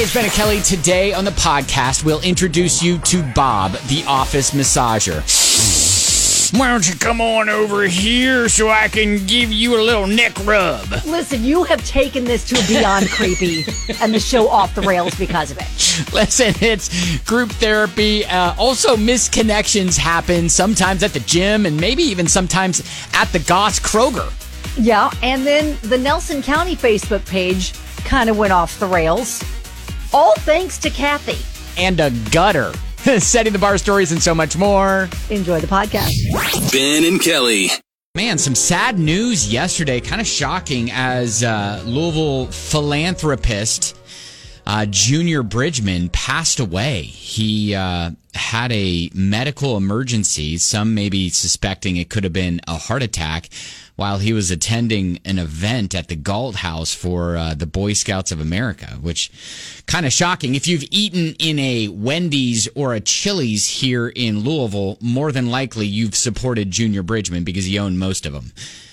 it's Ben and Kelly. Today on the podcast, we'll introduce you to Bob, the office massager. Why don't you come on over here so I can give you a little neck rub? Listen, you have taken this to beyond creepy and the show off the rails because of it. Listen, it's group therapy. Also, misconnections happen sometimes at the gym and maybe even sometimes at the Goss Kroger. Yeah, and then the Nelson County Facebook page kind of went off the rails. All thanks to Kathy. And a gutter. Setting the bar stories and so much more. Enjoy the podcast. Ben and Kelly. Man, some sad news yesterday. Kind of shocking as Louisville philanthropist Junior Bridgman passed away. He had a medical emergency. Some may be suspecting it could have been a heart attack while he was attending an event at the Galt House for the Boy Scouts of America, which kind of shocking. If you've eaten in a Wendy's or a Chili's here in Louisville, more than likely you've supported Junior Bridgman because he owned most of them.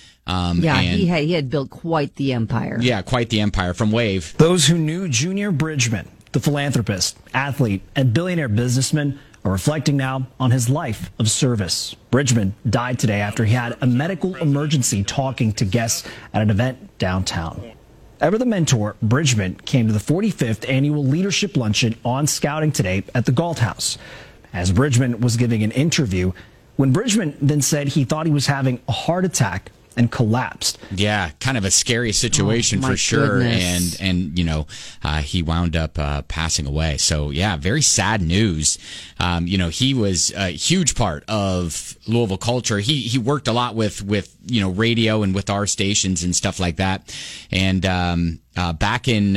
He had built quite the empire. Yeah, quite the empire from Wave. Those who knew Junior Bridgman, the philanthropist, athlete, and billionaire businessman, are reflecting now on his life of service. Bridgman died today after he had a medical emergency talking to guests at an event downtown. Ever the mentor, Bridgman came to the 45th annual leadership luncheon on Scouting today at the Galt House. As Bridgman was giving an interview, when Bridgman then said he thought he was having a heart attack and collapsed. Yeah, kind of a scary situation for sure. Goodness. And he wound up passing away. So, yeah, very sad news. He was a huge part of Louisville culture. He worked a lot with radio and with our stations and stuff like that. And back in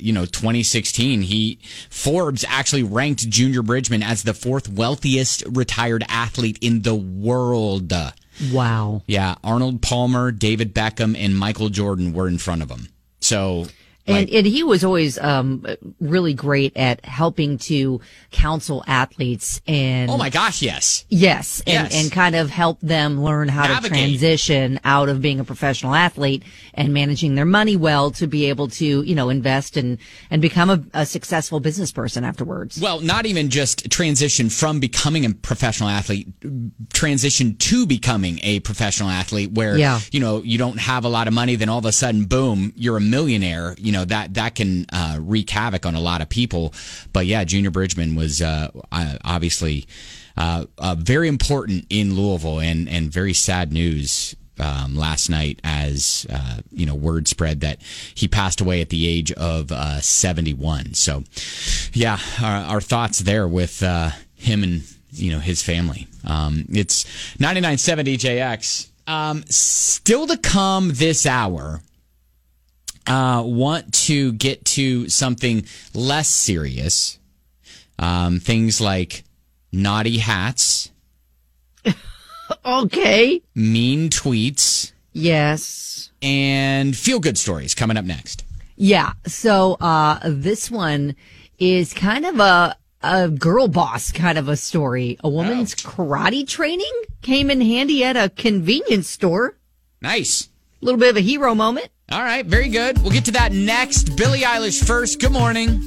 2016, Forbes actually ranked Junior Bridgman as the fourth wealthiest retired athlete in the world. Wow. Yeah, Arnold Palmer, David Beckham, and Michael Jordan were in front of him. So, And he was always really great at helping to counsel athletes and oh my gosh, yes. Yes, and kind of help them learn how to transition out of being a professional athlete and managing their money well to be able to, invest and become a successful business person afterwards. Well, not even just transition from becoming a professional athlete, transition to becoming a professional athlete where, you don't have a lot of money, then all of a sudden, boom, you're a millionaire. That can wreak havoc on a lot of people. But yeah, Junior Bridgman was obviously very important in Louisville and very sad news last night as word spread that he passed away at the age of 71. So yeah, our thoughts there with him and his family. It's 99.7 DJX. Still to come this hour. Want to get to something less serious. Things like naughty hats. Okay. Mean tweets. Yes. And feel-good stories coming up next. Yeah. So this one is kind of a girl boss kind of a story. A woman's karate training came in handy at a convenience store. Nice. A little bit of a hero moment. All right, very good. We'll get to that next. Billie Eilish first. Good morning.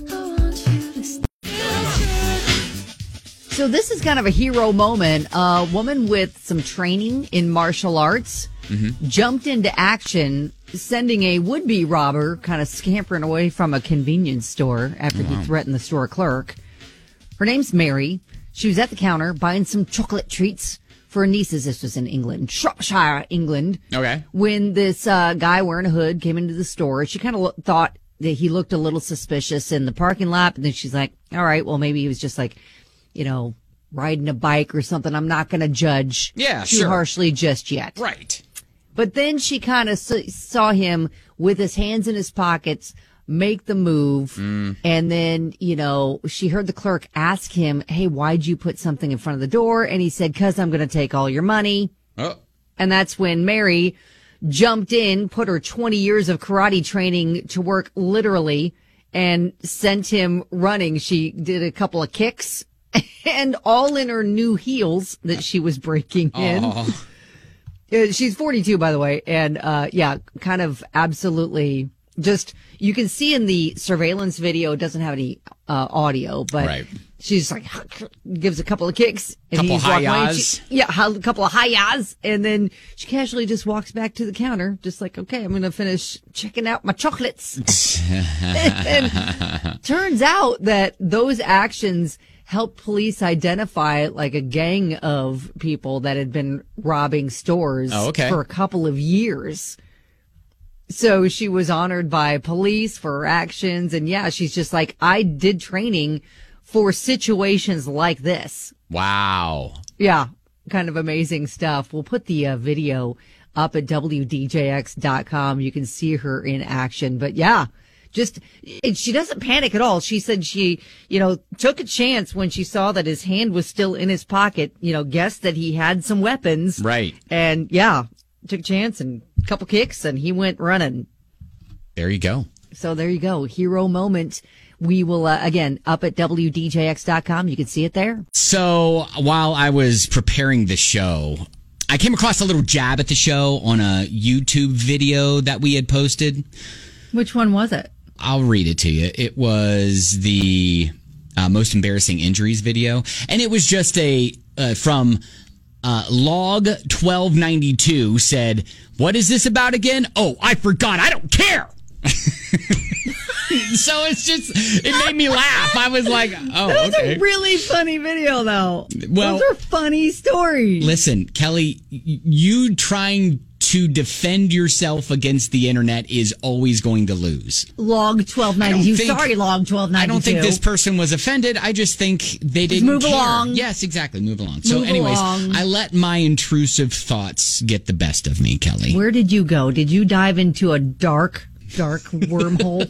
So this is kind of a hero moment. A woman with some training in martial arts jumped into action, sending a would-be robber kind of scampering away from a convenience store after he threatened the store clerk. Her name's Mary. She was at the counter buying some chocolate treats for her nieces. This was in England, Shropshire, England. Okay. When this guy wearing a hood came into the store, she kind of thought that he looked a little suspicious in the parking lot. And then she's like, all right, well, maybe he was just like, riding a bike or something. I'm not going to judge too harshly just yet. Right. But then she kind of saw him with his hands in his pockets make the move. And then, she heard the clerk ask him, hey, why'd you put something in front of the door? And he said, 'cause I'm going to take all your money. Oh. And that's when Mary jumped in, put her 20 years of karate training to work literally, and sent him running. She did a couple of kicks and all in her new heels that she was breaking in. She's 42, by the way. And, kind of absolutely Just, you can see in the surveillance video, it doesn't have any audio, but she's like, gives a couple of kicks. And couple he's walking away. hi-yahs. A couple of hi-yahs. And then she casually just walks back to the counter, just like, okay, I'm going to finish checking out my chocolates. And turns out that those actions helped police identify like a gang of people that had been robbing stores for a couple of years. So she was honored by police for her actions. And yeah, she's just like, I did training for situations like this. Wow. Yeah. Kind of amazing stuff. We'll put the video up at WDJX.com. You can see her in action. But yeah, she doesn't panic at all. She said she, took a chance when she saw that his hand was still in his pocket, guessed that he had some weapons. Right. And yeah, took a chance and a couple kicks and he went running. There you go. So there you go. Hero moment. We will, again, up at WDJX.com. You can see it there. So while I was preparing the show, I came across a little jab at the show on a YouTube video that we had posted. Which one was it? I'll read it to you. It was the most embarrassing injuries video. And it was just from Log 1292 said, "What is this about again? Oh, I forgot. I don't care." So it made me laugh. I was like, oh, That's okay. a really funny video, though. Well, those are funny stories. Listen, Kelly, you trying to defend yourself against the internet is always going to lose. Log 1292. Sorry, Log 1292. I don't think this person was offended. I just think they didn't move care. along. Yes, exactly. Move along. So anyways, I let my intrusive thoughts get the best of me, Kelly. Where did you go? Did you dive into a dark wormhole?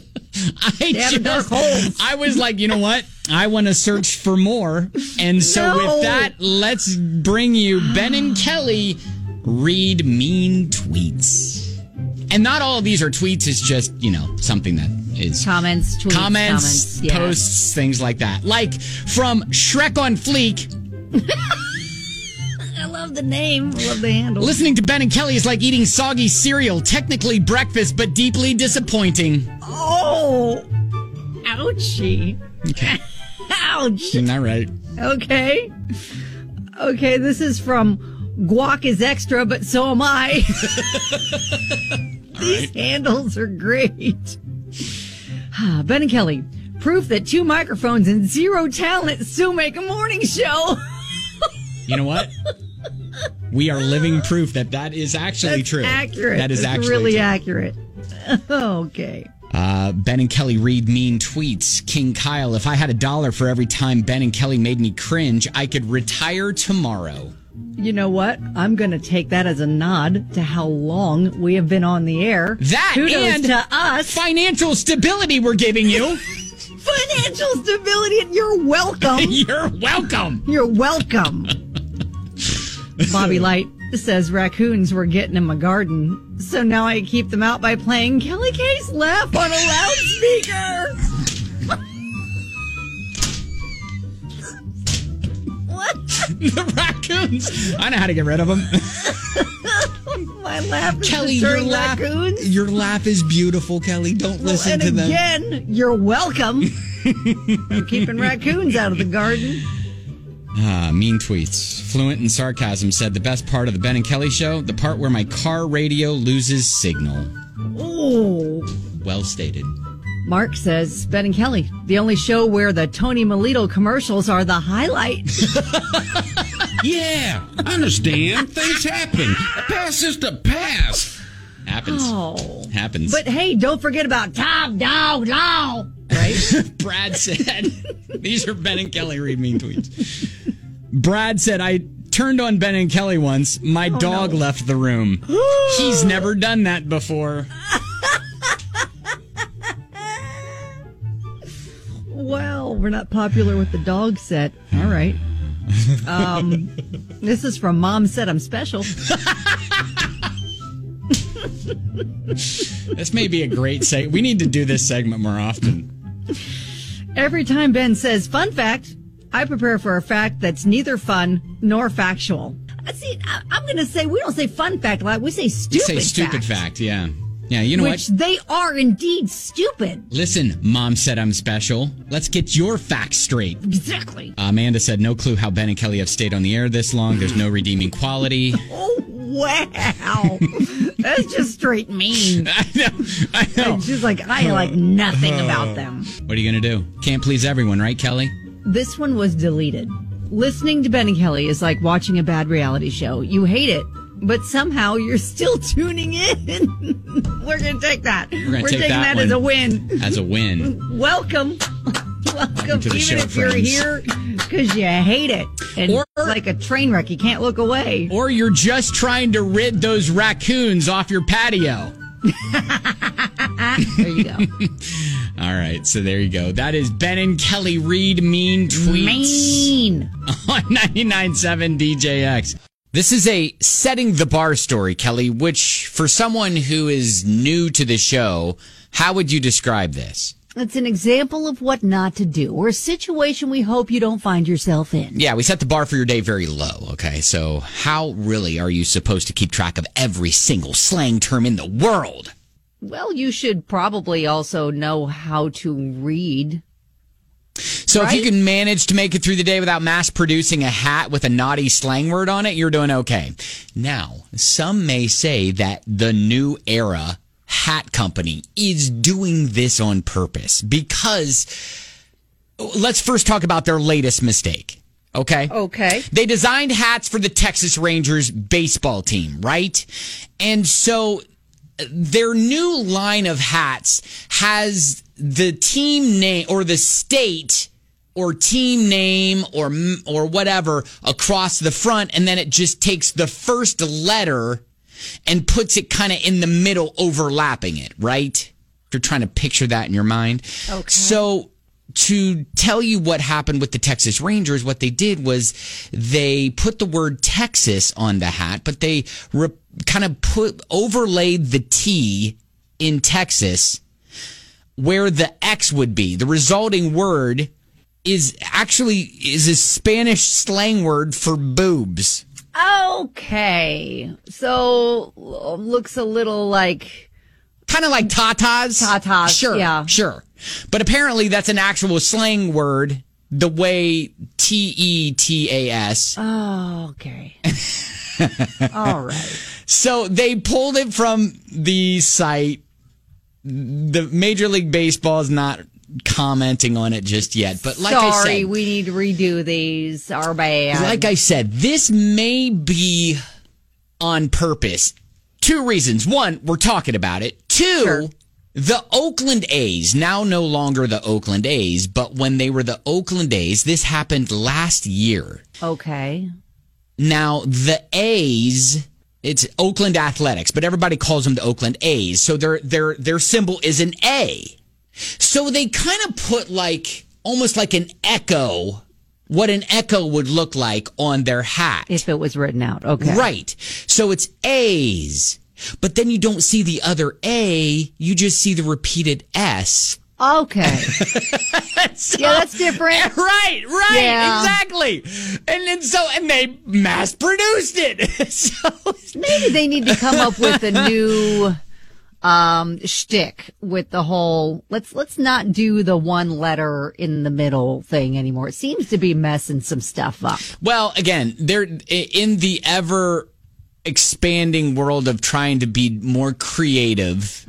I was like, you know what? I want to search for more. And so with that, let's bring you Ben and Kelly read mean tweets. And not all of these are tweets. It's just, something that is comments, tweets, comments, posts, things like that. Like from Shrek on Fleek. I love the name. I love the handle. Listening to Ben and Kelly is like eating soggy cereal. Technically breakfast, but deeply disappointing. Oh, ouchie. Okay. Ouch. Isn't that right? Okay, this is from Guac is Extra, but so am I. These handles are great. Ben and Kelly, proof that 2 microphones and 0 talent still make a morning show. You know what? We are living proof that is actually true. Accurate. That is actually really true. accurate. Okay. Ben and Kelly read mean tweets. King Kyle, if I had $1 for every time Ben and Kelly made me cringe, I could retire tomorrow. You know what? I'm going to take that as a nod to how long we have been on the air. Kudos and to us. Financial stability we're giving you. Financial stability. You're welcome. You're welcome. You're welcome. Bobby Light says raccoons were getting in my garden, so now I keep them out by playing Kelly K's Laugh on a loudspeaker. What? The raccoons. I know how to get rid of them. My laugh is Kelly, raccoons. Your laugh is beautiful, Kelly. Don't listen to them. And again, you're welcome. I'm keeping raccoons out of the garden. Mean tweets. Fluent in sarcasm said the best part of the Ben and Kelly show, the part where my car radio loses signal. Oh. Well stated. Mark says, Ben and Kelly, the only show where the Tony Melito commercials are the highlight. Yeah, I understand. Things happen. Pass is the pass. Happens. Oh. Happens. But hey, don't forget about Top Dog Law. Right? Brad said, these are Ben and Kelly read mean tweets. Brad said, I turned on Ben and Kelly once. My dog left the room. He's never done that before. Well, we're not popular with the dog set. All right. This is from Mom Said I'm Special. This may be a great segment. We need to do this segment more often. Every time Ben says fun fact, I prepare for a fact that's neither fun nor factual. See, I'm going to say we don't say fun fact a lot. We say stupid fact. We say stupid fact, yeah. Yeah, you know which they are indeed stupid. Listen, Mom said I'm special. Let's get your facts straight. Exactly. Amanda said, no clue how Ben and Kelly have stayed on the air this long. There's no redeeming quality. Oh, wow. That's just straight mean. I know. It's just like, I like nothing about them. What are you going to do? Can't please everyone, right, Kelly? This one was deleted. Listening to Ben and Kelly is like watching a bad reality show. You hate it, but somehow you're still tuning in. We're going to take that. We're taking that as a win. As a win. Welcome. Welcome, to the even show, if you're friends. here because you hate it. And it's like a train wreck. You can't look away. Or you're just trying to rid those raccoons off your patio. There you go. All right, so there you go. That is Ben and Kelly read mean tweets. Mean. On 99.7 DJX. This is a setting the bar story, Kelly, which for someone who is new to the show, how would you describe this? It's an example of what not to do, or a situation we hope you don't find yourself in. Yeah, we set the bar for your day very low, okay? So how really are you supposed to keep track of every single slang term in the world? Well, you should probably also know how to read. So right? if you can manage to make it through the day without mass producing a hat with a naughty slang word on it, you're doing okay. Now, some may say that the New Era hat company is doing this on purpose because let's first talk about their latest mistake. Okay. They designed hats for the Texas Rangers baseball team, right? And so their new line of hats has the team name or the state or team name or whatever across the front, and then it just takes the first letter and puts it kind of in the middle, overlapping it, right? If you're trying to picture that in your mind. Okay. So to tell you what happened with the Texas Rangers, what they did was they put the word Texas on the hat, but they kind of overlaid the T in Texas where the X would be. The resulting word is a Spanish slang word for boobs. Okay. So looks a little like kind of like tatas. Tatas. Sure. Yeah. Sure. But apparently that's an actual slang word the way TETAS. Oh, okay. All right. So they pulled it from the site. The Major League Baseball is not commenting on it just yet, but like I said, sorry, we need to redo these. Our bad. Like I said, this may be on purpose. Two reasons. One, we're talking about it. Two, sure. The Oakland A's, now no longer the Oakland A's, but when they were the Oakland A's, this happened last year. Okay. Now, the A's, it's Oakland Athletics, but everybody calls them the Oakland A's. So their symbol is an A. So they kind of put almost like an echo, what an echo would look like on their hat. If it was written out. Okay. Right. So it's A's, but then you don't see the other A, you just see the repeated S. Okay. So, yeah, that's different. Right, yeah. Exactly. And they mass produced it. So maybe they need to come up with a new shtick with the whole let's not do the one letter in the middle thing anymore. It seems to be messing some stuff up. Well, again, they're in the ever expanding world of trying to be more creative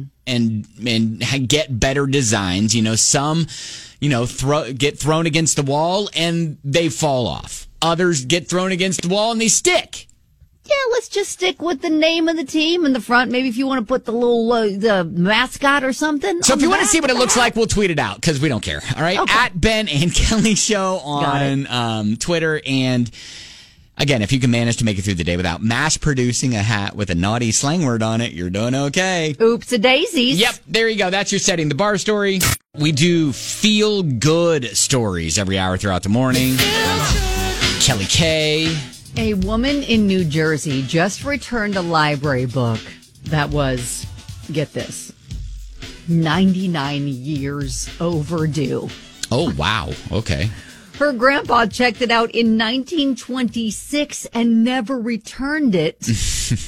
and get better designs. Some get thrown against the wall and they fall off. Others get thrown against the wall and they stick. Yeah, let's just stick with the name of the team in the front. Maybe if you want to put the little the mascot or something. So if you want to see what it looks like, we'll tweet it out because we don't care. All right, okay. At Ben and Kelly Show on Twitter. And again, if you can manage to make it through the day without mass producing a hat with a naughty slang word on it, you're doing okay. Oops-a-daisies. Yep, there you go. That's your setting the bar story. We do feel good stories every hour throughout the morning. Kelly K. A woman in New Jersey just returned a library book that was, get this, 99 years overdue. Oh, wow. Okay. Her grandpa checked it out in 1926 and never returned it.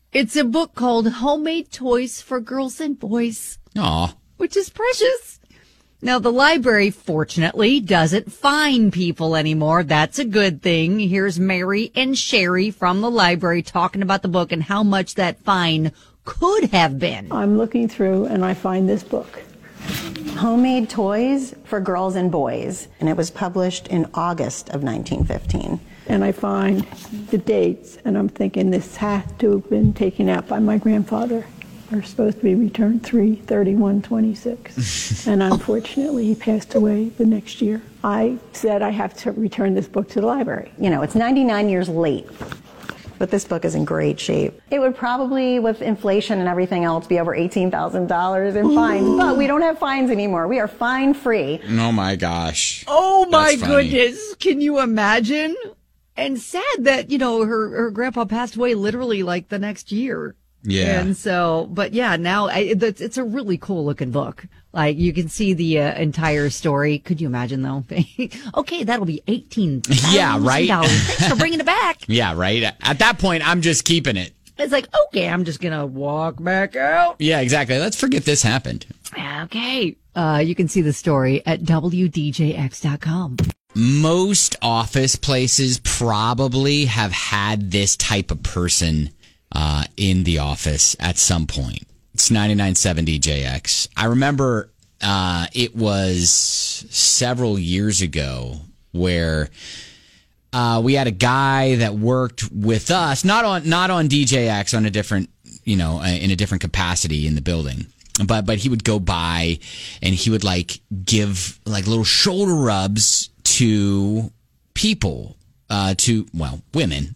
It's a book called Homemade Toys for Girls and Boys. Aw. Which is precious. Now, the library, fortunately, doesn't fine people anymore. That's a good thing. Here's Mary and Sherry from the library talking about the book and how much that fine could have been. I'm looking through and I find this book. Homemade Toys for Girls and Boys. And it was published in August of 1915. And I find the dates, and I'm thinking this has to have been taken out by my grandfather. They're supposed to be returned 3/31/26. And unfortunately, he passed away the next year. I said I have to return this book to the library. You know, it's 99 years late, but this book is in great shape. It would probably, with inflation and everything else, be over $18,000 in fines, but we don't have fines anymore. We are fine-free. Oh, my gosh. Oh, my goodness. Can you imagine? And sad that, her grandpa passed away literally like the next year. Yeah. And so, but yeah, now it's a really cool looking book. Like you can see the entire story. Could you imagine though? Okay, that'll be $18,000. Yeah, right. Thanks for bringing it back. Yeah, right. At that point, I'm just keeping it. It's like, okay, I'm just going to walk back out. Yeah, exactly. Let's forget this happened. Okay. You can see the story at WDJX.com. Most office places probably have had this type of person in the office at some point. It's 99.7 DJX. I remember it was several years ago where we had a guy that worked with us, not on DJX, on a different, in a different capacity in the building. But he would go by and he would give little shoulder rubs to people, women.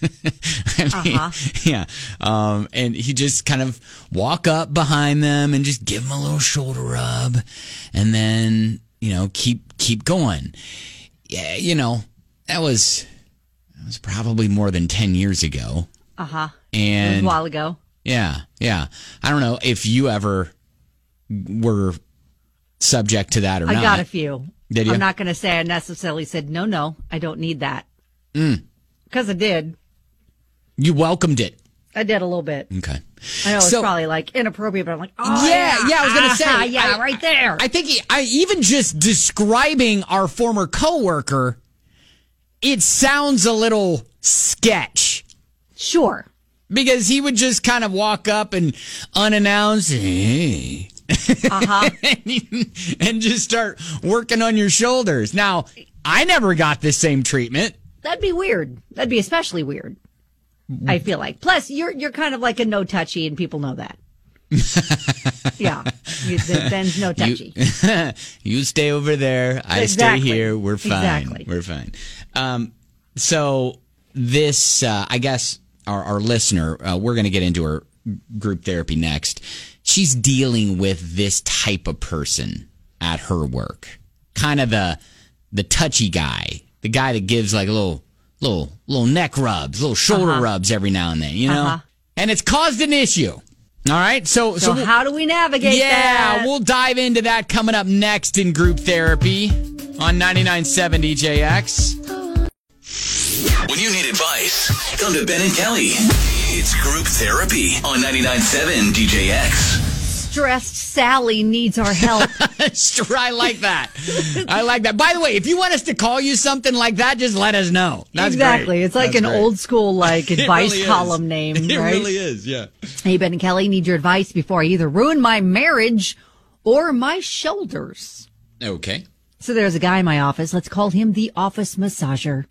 Yeah. And he just kind of walk up behind them and just give them a little shoulder rub and then, keep going. Yeah. That was probably more than 10 years ago. And it was a while ago. Yeah. I don't know if you ever were subject to that or not. I got a few. Did you? I'm not going to say I necessarily said, no, I don't need that. Because I did. You welcomed it. I did a little bit. Okay. I know it's probably inappropriate, but I'm like, oh, yeah, I was going to say. Yeah, right there. I think even just describing our former coworker, it sounds a little sketch. Sure. Because he would just kind of walk up and unannounced, hey. And just start working on your shoulders. Now, I never got this same treatment. That'd be weird. That'd be especially weird, I feel like. Plus, you're kind of like a no touchy, and people know that. Yeah. Ben's no touchy. You stay over there. I stay here. We're fine. Exactly. We're fine. So this, I guess, our listener, we're going to get into her group therapy next. She's dealing with this type of person at her work. Kind of the touchy guy. The guy that gives little neck rubs, little shoulder rubs every now and then, And it's caused an issue. All right? So how do we navigate that? Yeah, we'll dive into that coming up next in group therapy on 99.7 DJX. When you need advice, come to Ben and Kelly. It's group therapy on 99.7 DJX. Stressed Sally needs our help. I like that. I like that. By the way, if you want us to call you something like that, just let us know. That's exactly. Great. It's like That's an great. old school advice really column name, It right? really is, yeah. Hey, Ben and Kelly, need your advice before I either ruin my marriage or my shoulders. Okay. So there's a guy in my office. Let's call him the office massager.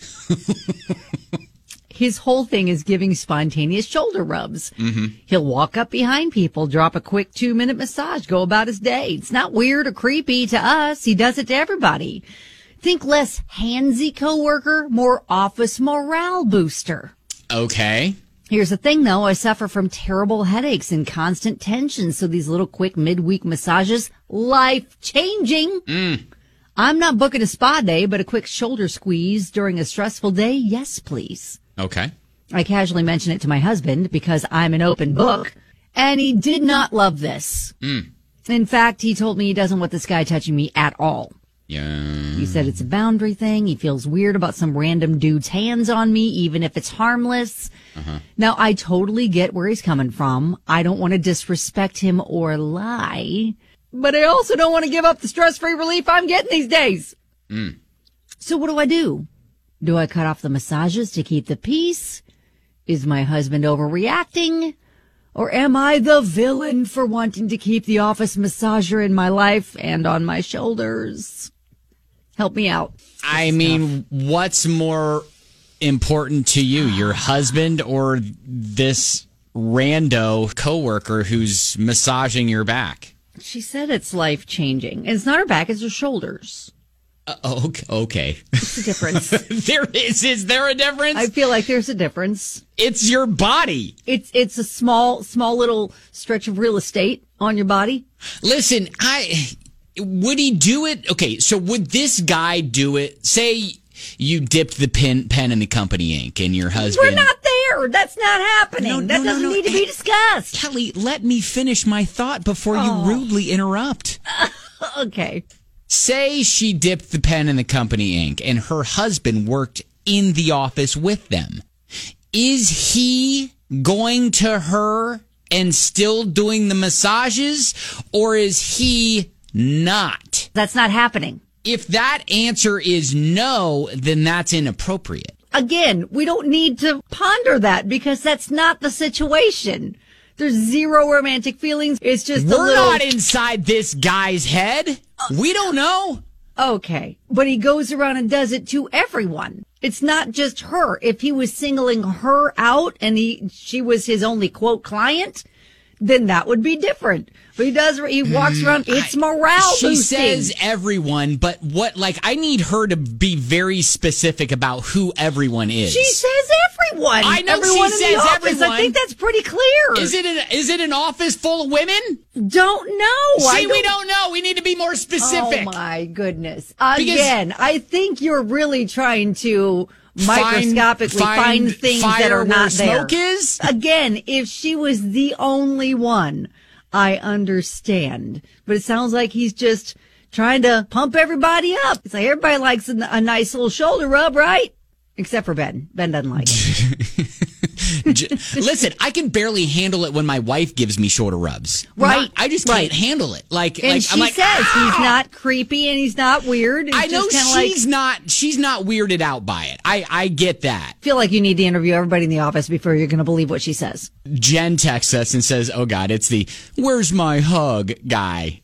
His whole thing is giving spontaneous shoulder rubs. Mm-hmm. He'll walk up behind people, drop a quick 2-minute massage, go about his day. It's not weird or creepy to us. He does it to everybody. Think less handsy coworker, more office morale booster. Okay. Here's the thing, though. I suffer from terrible headaches and constant tension. So these little quick midweek massages, life-changing. I'm not booking a spa day, but a quick shoulder squeeze during a stressful day, yes, please. Okay. I casually mentioned it to my husband because I'm an open book, and he did not love this. In fact, he told me he doesn't want this guy touching me at all. Yeah. He said it's a boundary thing. He feels weird about some random dude's hands on me, even if it's harmless. Now, I totally get where he's coming from. I don't want to disrespect him or lie, but I also don't want to give up the stress-free relief I'm getting these days. So what do? Do I cut off the massages to keep the peace? Is my husband overreacting? Or am I the villain for wanting to keep the office massager in my life and on my shoulders? Help me out. I mean, what's more important to you, your husband or this rando coworker who's massaging your back? She said it's life-changing. It's not her back, it's her shoulders. Okay. What's the difference? Is there a difference? I feel like there's a difference. It's your body. It's a small little stretch of real estate on your body. Listen, would he do it? Okay, so would this guy do it? Say you dipped the pen in the company ink and your husband... We're not there. That's not happening. That doesn't need to be discussed. Kelly, let me finish my thought before you rudely interrupt. Okay. Say she dipped the pen in the company ink and her husband worked in the office with them. Is he going to her and still doing the massages, or is he not? That's not happening. If that answer is no, then that's inappropriate. Again, we don't need to ponder that because that's not the situation. There's zero romantic feelings. It's just We're not inside this guy's head. We don't know. Okay. But he goes around and does it to everyone. It's not just her. If he was singling her out and she was his only quote client, then that would be different. But he walks around, it's morale boosting. She says everyone, but I need her to be very specific about who everyone is. She says everyone. I know everyone she says everyone. I think that's pretty clear. Is it an office full of women? Don't know. See, we don't know. We need to be more specific. Oh my goodness. Again, I think you're really trying to microscopically find things that are not there. Smoke is? Again, if she was the only one, I understand. But it sounds like he's just trying to pump everybody up. It's like everybody likes a nice little shoulder rub, right? Except for Ben. Ben doesn't like it. Listen, I can barely handle it when my wife gives me shoulder rubs. Right. I just can't handle it. And she says he's not creepy and he's not weird. It's I know she's not weirded out by it. I get that. I feel like you need to interview everybody in the office before you're going to believe what she says. Jen texts us and says, oh God, it's the where's my hug guy.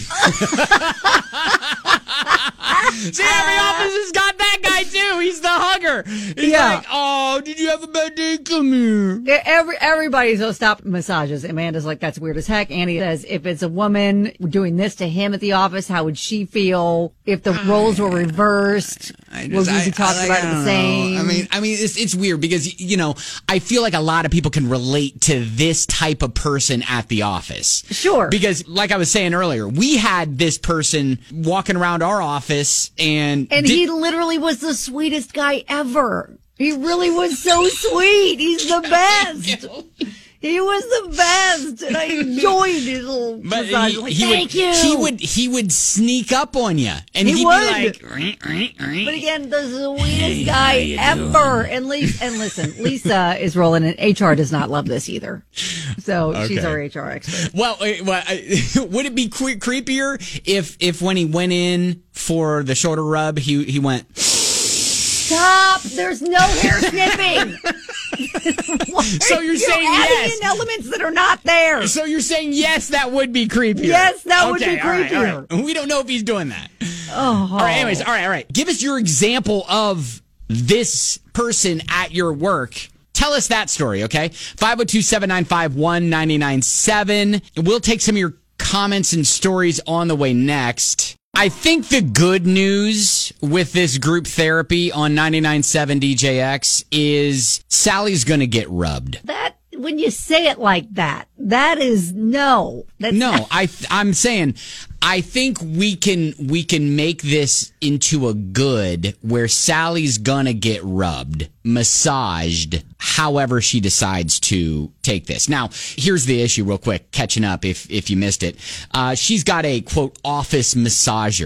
See, every office has got that guy too. He's the hugger. He's like, oh, did you have a bad day? Come here. Everybody so stop massages. Amanda's like, that's weird as heck. Annie says, if it's a woman doing this to him at the office, how would she feel if the roles were reversed? Would we be talking about it the same? I mean, it's weird because, I feel like a lot of people can relate to this type of person at the office. Sure. Because like I was saying earlier, we had this person walking around our office and he literally was the sweetest guy ever. He really was so sweet. He's the best. He was the best, and I enjoyed his little massage. Thank you. He would sneak up on you, and he'd be like, But again, the sweetest guy ever. And listen, Lisa is rolling, and HR does not love this either. So she's our HR expert. Well, would it be creepier if when he went in for the shoulder rub, he went, stop! There's no hair snipping. So you're saying yes? Adding in elements that are not there. So you're saying yes? That would be creepier. Yes, that would be creepier. All right. We don't know if he's doing that. Oh. All right. Anyways, all right. Give us your example of this person at your work. Tell us that story, okay? 502-795-1997. We'll take some of your comments and stories on the way next. I think the good news with this group therapy on 99.7 DJX is Sally's going to get rubbed. That, when you say it like that, that is no. I'm saying I think we can make this into a good where Sally's gonna get rubbed, massaged, however she decides to take this. Now, here's the issue real quick, catching up if you missed it. She's got a, quote, office massager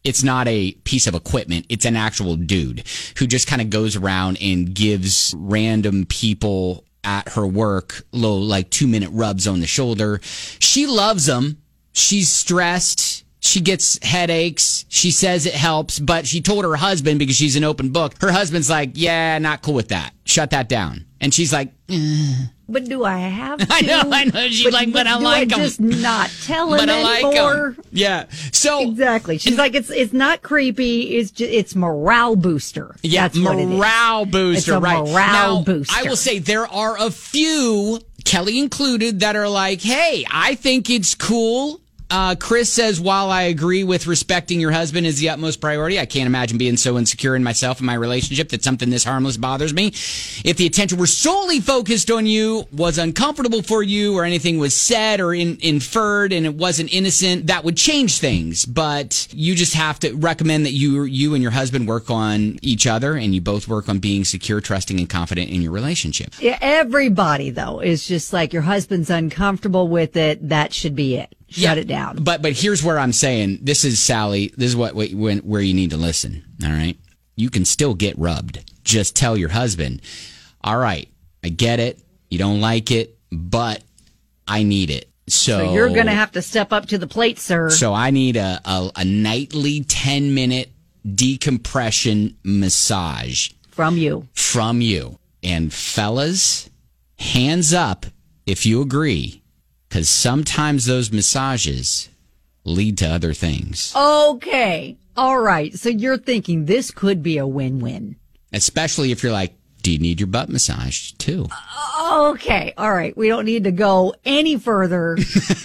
It's not a piece of equipment. It's an actual dude who just kind of goes around and gives random people at her work little, like, 2-minute rubs on the shoulder. She loves them. She's stressed. She gets headaches. She says it helps, but she told her husband, because she's an open book, her husband's like, yeah, not cool with that. Shut that down. And she's like, But do I have to? I know. She's but I like them. Just not tell him anymore. Yeah. So exactly. She's like, it's not creepy. It's morale booster. Yeah, that's what morale booster. It's a right. Morale booster. I will say there are a few, Kelly included, that are like, hey, I think it's cool. Chris says, while I agree with respecting your husband is the utmost priority, I can't imagine being so insecure in myself and my relationship that something this harmless bothers me. If the attention were solely focused on you, was uncomfortable for you, or anything was said or inferred and it wasn't innocent, that would change things. But you just have to recommend that you and your husband work on each other, and you both work on being secure, trusting, and confident in your relationship. Yeah, everybody, though, is just like, your husband's uncomfortable with it. That should be it. Shut it down. But here's where I'm saying, this is Sally. This is where you need to listen. All right, you can still get rubbed. Just tell your husband, all right, I get it. You don't like it, but I need it. So you're going to have to step up to the plate, sir. So I need a nightly 10-minute decompression massage from you. And fellas, hands up if you agree. Because sometimes those massages lead to other things. Okay. All right. So you're thinking this could be a win-win. Especially if you're like, do you need your butt massaged too? Okay. All right. We don't need to go any further.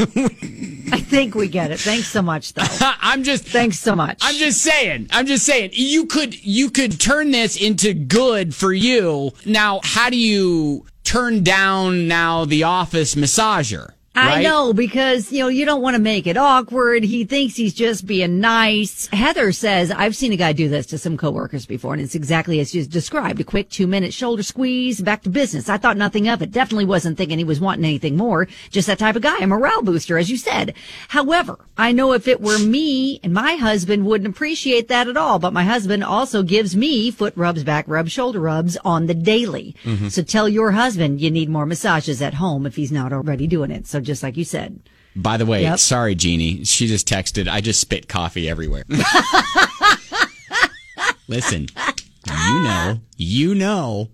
I think we get it. Thanks so much, though. Thanks so much. I'm just saying. You could turn this into good for you. Now, how do you turn down now the office massager? Right? I know, because, you don't want to make it awkward. He thinks he's just being nice. Heather says, I've seen a guy do this to some coworkers before, and it's exactly as you described. A quick 2-minute shoulder squeeze, back to business. I thought nothing of it. Definitely wasn't thinking he was wanting anything more. Just that type of guy, a morale booster, as you said. However, I know if it were me and my husband wouldn't appreciate that at all, but my husband also gives me foot rubs, back rubs, shoulder rubs on the daily. Mm-hmm. So tell your husband you need more massages at home if he's not already doing it. So just like you said. By the way, Sorry, Jeannie. She just texted, I just spit coffee everywhere. Listen, you know.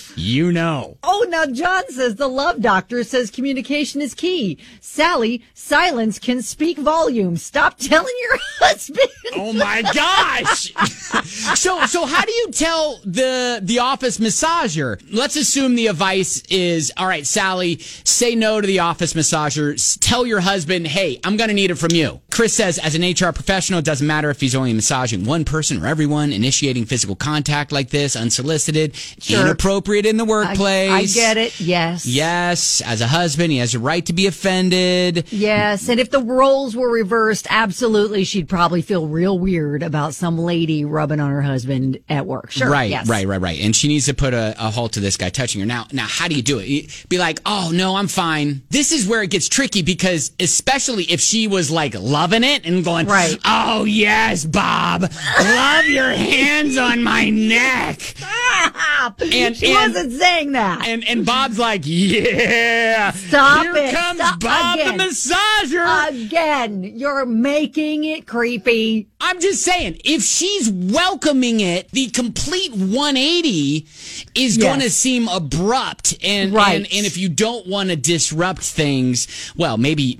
Oh, now John says the love doctor says communication is key. Sally, silence can speak volumes. Stop telling your husband. Oh my gosh. So how do you tell the office massager? Let's assume the advice is, all right, Sally, say no to the office massager. Tell your husband, hey, I'm going to need it from you. Chris says, as an HR professional, it doesn't matter if he's only massaging one person or everyone. Initiating physical contact like this, unsolicited, inappropriate in the workplace. I get it. Yes. Yes. As a husband, he has a right to be offended. Yes. And if the roles were reversed, absolutely, she'd probably feel real weird about some lady rubbing on her husband at work. Sure. Right. Yes. Right. And she needs to put a halt to this guy touching her. Now, how do you do it? Be like, oh, no, I'm fine. This is where it gets tricky, because especially if she was like loving it and going, right. Oh, yes, Bob, love your hands on my neck. Stop. She wasn't saying that. And Bob's like, yeah. Stop Here it. comes Stop. Bob Again. the massager. Again, you're making it creepy. I'm just saying, if she's welcoming it, the complete 180 is going to seem abrupt. And if you don't want to disrupt things, well, maybe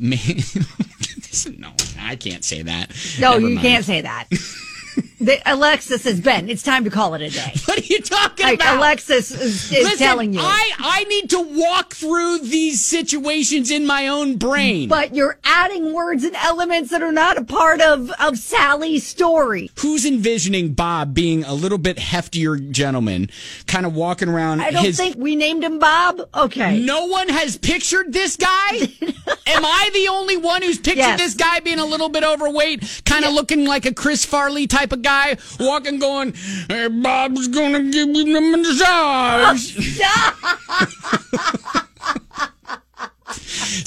no, I can't say that. No, Never you mind. can't say that. Alexis says, Ben, it's time to call it a day. What are you talking about? Alexis is Listen, telling you. I need to walk through these situations in my own brain. But you're adding words and elements that are not a part of Sally's story. Who's envisioning Bob being a little bit heftier gentleman, kind of walking around? I don't think we named him Bob. Okay. No one has pictured this guy? Am I the only one who's pictured this guy being a little bit overweight, kind of looking like a Chris Farley type of guy, walking going, hey, Bob's gonna give you the massage.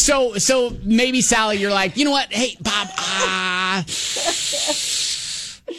So maybe, Sally, you're like, you know what? Hey, Bob,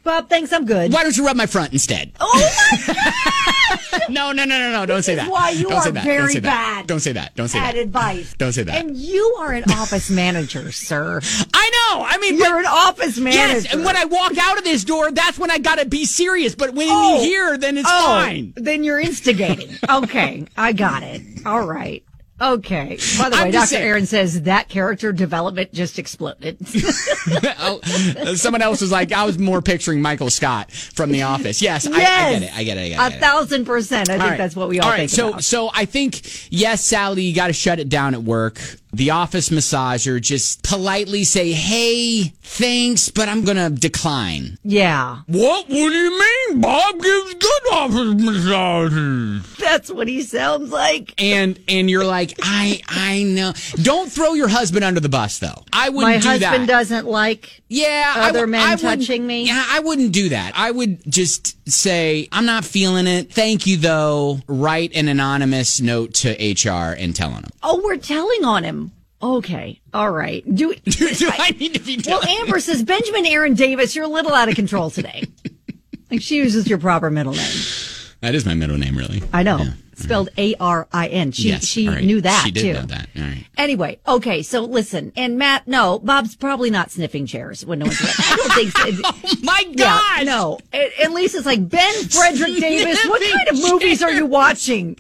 Bob thinks I'm good. Why don't you rub my front instead? Oh my God! No. Don't say that. Why you are very bad. Don't say that. Bad advice. Don't say that. And you are an office manager, sir. I know. I mean, you're an office manager. Yes, and when I walk out of this door, that's when I gotta be serious. But when you hear, then it's fine. Then you're instigating. Okay, I got it. All right. Okay. By the way, Dr. Aaron says that character development just exploded. Someone else was like, I was more picturing Michael Scott from The Office. Yes. I get it. 1,000%. I think that's what we all think about. So I think, yes, Sally, you got to shut it down at work. The office massager, just politely say, hey, thanks, but I'm going to decline. Yeah. What do you mean? Bob gives good office massages. That's what he sounds like. And you're like, I know. Don't throw your husband under the bus, though. I wouldn't do that. My husband doesn't like other men touching me. Yeah, I wouldn't do that. I would just say, I'm not feeling it. Thank you, though. Write an anonymous note to HR and tell on him. Oh, we're telling on him. Okay. All right. Do I need to be done? Well, Amber says, Benjamin Aaron Davis, you're a little out of control today. Like, she uses your proper middle name. That is my middle name, really. I know. Yeah. Spelled A-R-I-N. She knew that, she did too. Know that. All right. Anyway, okay, so listen. And Matt, no, Bob's probably not sniffing chairs when no one's around. I don't think so. Oh, my God! Yeah, no. And Lisa's like, Ben Frederick Davis, what kind of movies are you watching?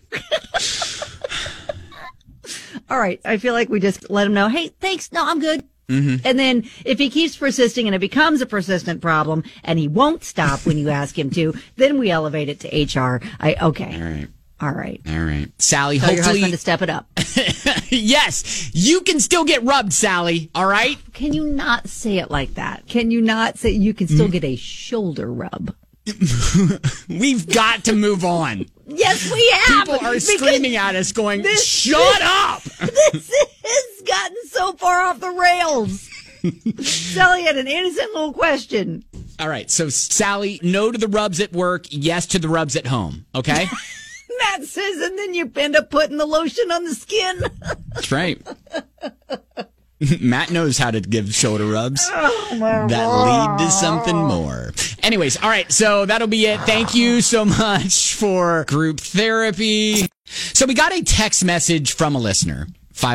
All right, I feel like we just let him know, hey, thanks, no, I'm good. Mm-hmm. And then if he keeps persisting and it becomes a persistent problem and he won't stop when you ask him to, then we elevate it to HR. Okay. All right. Sally, tell hopefully your husband to step it up. Yes, you can still get rubbed, Sally. All right? Can you not say it like that? Can you not say you can still get a shoulder rub? We've got to move on. Yes, we have. People are screaming at us going, shut up! This has gotten so far off the rails. Sally had an innocent little question. All right, so Sally, no to the rubs at work, yes to the rubs at home, okay? Matt says, and then you end up putting the lotion on the skin. That's right. Matt knows how to give shoulder rubs that lead to something more. Anyways, all right, so that'll be it. Thank you so much for group therapy. So we got a text message from a listener,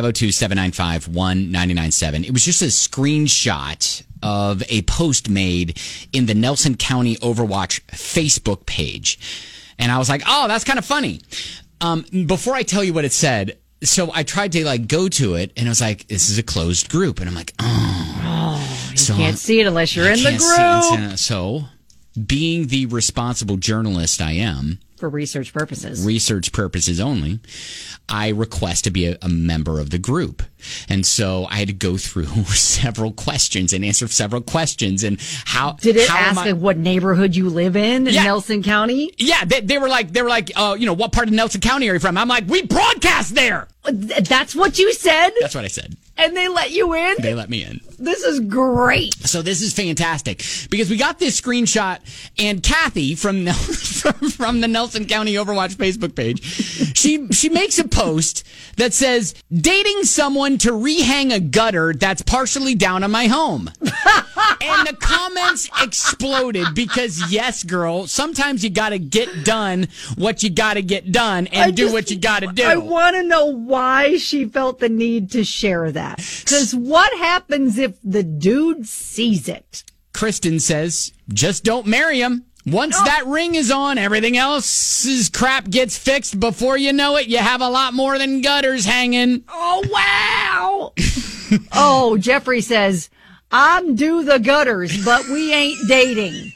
502-795-1997. It was just a screenshot of a post made in the Nelson County Overwatch Facebook page. And I was like, oh, that's kind of funny. Before I tell you what it said, so I tried to go to it, and I was like, this is a closed group. And I'm like, you can't see it unless you're in the group. So being the responsible journalist I am, for research purposes only, I request to be a member of the group. And so I had to go through several questions and answer several questions. And how did it ask what neighborhood you live in Nelson County? Yeah, they were like, what part of Nelson County are you from? I'm like, we broadcast there. That's what you said? That's what I said. And they let you in? They let me in. This is great. So this is fantastic because we got this screenshot, and Kathy from the Nelson County Overwatch Facebook page, she makes a post that says, dating someone to rehang a gutter that's partially down on my home. And the comments exploded because, yes, girl, sometimes you got to get done what you got to get done and do what you got to do. I want to know why she felt the need to share that. Because what happens if the dude sees it? Kristen says, just don't marry him. Once that ring is on, everything else's crap gets fixed. Before you know it, you have a lot more than gutters hanging. Oh, wow. Oh, Jeffrey says, I'm due the gutters, but we ain't dating.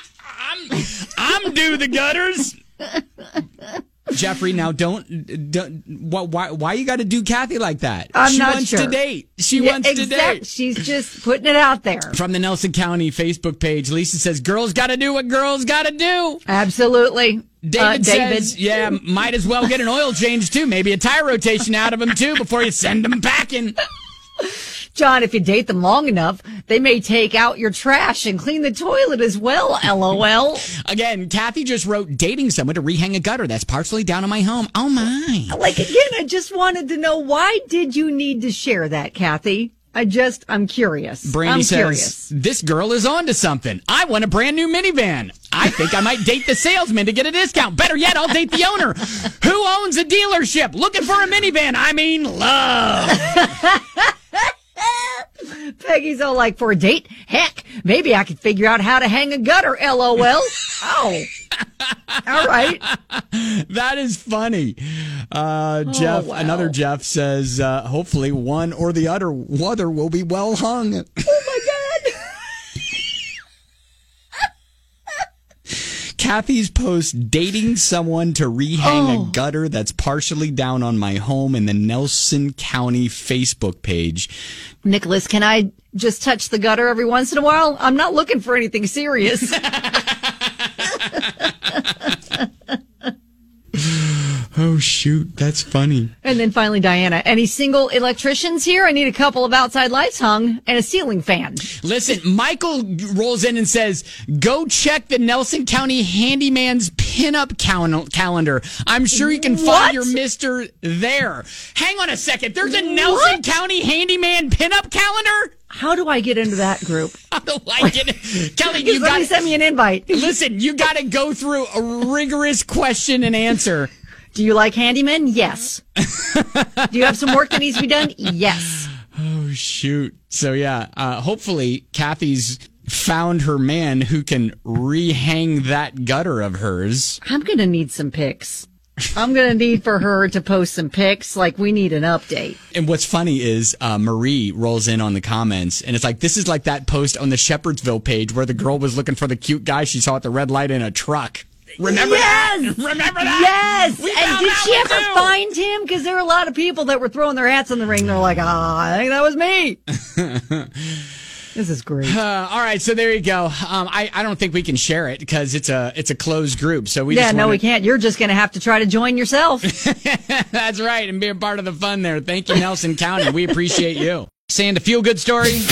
I'm due the gutters. Jeffrey, now don't why you got to do Kathy like that? I'm she not wants sure. to date. She wants to date. She's just putting it out there. From the Nelson County Facebook page, Lisa says, girls got to do what girls got to do. Absolutely. David says, yeah, might as well get an oil change, too. Maybe a tire rotation out of them, too, before you send them packing. John, if you date them long enough, they may take out your trash and clean the toilet as well, LOL. Again, Kathy just wrote, dating someone to rehang a gutter that's partially down on my home. Oh, my. Again, I just wanted to know, why did you need to share that, Kathy? I'm curious. Brandy says, this girl is onto something. I want a brand new minivan. I think I might date the salesman to get a discount. Better yet, I'll date the owner. Who owns a dealership? Looking for a minivan. I mean, love. Peggy's all like, for a date? Heck, maybe I could figure out how to hang a gutter, LOL. Oh. All right. That is funny. Jeff, wow. Another Jeff says, hopefully one or the other will be well hung. Oh, my God. Kathy's post, dating someone to rehang a gutter that's partially down on my home in the Nelson County Facebook page. Nicholas, can I just touch the gutter every once in a while? I'm not looking for anything serious. Oh, shoot. That's funny. And then finally, Diana, any single electricians here? I need a couple of outside lights hung and a ceiling fan. Listen, Michael rolls in and says, go check the Nelson County Handyman's pinup calendar. I'm sure you can find your mister there. Hang on a second. There's a Nelson County Handyman pinup calendar? How do I get into that group? How do I get it? Kelly, you got to send me an invite. Listen, you got to go through a rigorous question and answer. Do you like handymen? Yes. Do you have some work that needs to be done? Yes. Oh, shoot. So, yeah, hopefully Kathy's found her man who can rehang that gutter of hers. I'm going to need some pics. I'm going to need for her to post some pics. Like, we need an update. And what's funny is Marie rolls in on the comments, and it's like, this is like that post on the Shepherdsville page where the girl was looking for the cute guy she saw at the red light in a truck. Remember that? Remember that? Yes. And did she ever find him? Because there were a lot of people that were throwing their hats in the ring. They're like, I think that was me. This is great. All right, so there you go. I don't think we can share it because it's a closed group. So we we can't. You're just going to have to try to join yourself. That's right, and be a part of the fun there. Thank you, Nelson County. We appreciate you. Saying a feel-good story.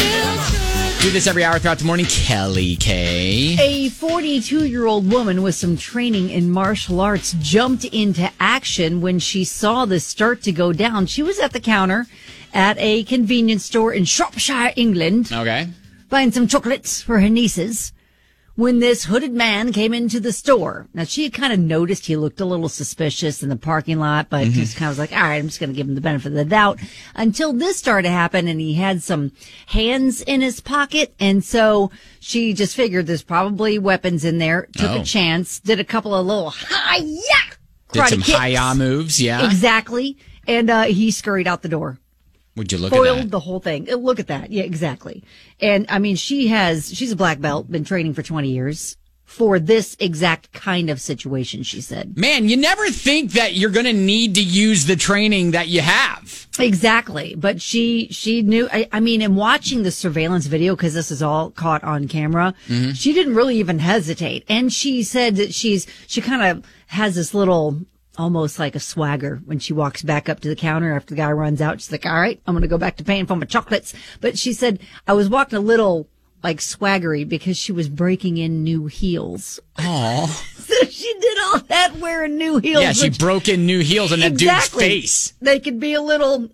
Do this every hour throughout the morning. Kelly K. A 42-year-old woman with some training in martial arts jumped into action when she saw this start to go down. She was at the counter at a convenience store in Shropshire, England. Okay. Buying some chocolates for her nieces when this hooded man came into the store. Now, she had kind of noticed he looked a little suspicious in the parking lot, but just kind of was like, all right, I'm just going to give him the benefit of the doubt until this started to happen, and he had some hands in his pocket. And so she just figured there's probably weapons in there, took a chance, did a couple of little hi-ya did some hi-ya moves, yeah. Exactly. And he scurried out the door. Would you look at that? Foiled the whole thing. Look at that. Yeah, exactly. And I mean, she's a black belt, been training for 20 years for this exact kind of situation, she said. Man, you never think that you're going to need to use the training that you have. Exactly. But she knew, I mean, in watching the surveillance video, because this is all caught on camera, she didn't really even hesitate. And she said that she kind of has this little, almost like a swagger when she walks back up to the counter after the guy runs out. She's like, all right, I'm going to go back to paying for my chocolates. But she said, I was walking a little like swaggery because she was breaking in new heels. Aww. So she did all that wearing new heels. Yeah, she broke in new heels on that dude's face. They could be a little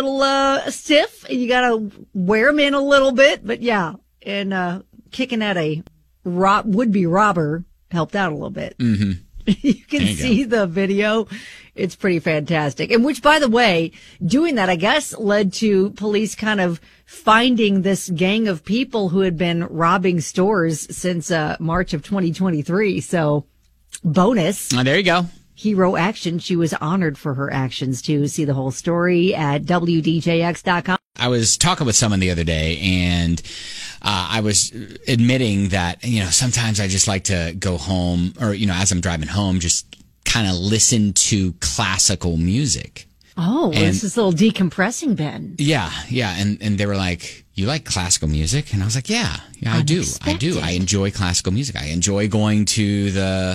stiff, and you got to wear them in a little bit. But yeah, and kicking at a would-be robber helped out a little bit. Mm-hmm. You can see the video. It's pretty fantastic. And which, by the way, doing that, I guess, led to police kind of finding this gang of people who had been robbing stores since March of 2023. So, bonus. Oh, there you go. Hero action. She was honored for her actions, too. See the whole story at WDJX.com. I was talking with someone the other day, and I was admitting that, sometimes I just like to go home or, as I'm driving home, just kind of listen to classical music. Oh, this is a little decompressing, Ben. Yeah. And they were like, you like classical music? And I was like, yeah, I do. I enjoy classical music. I enjoy going to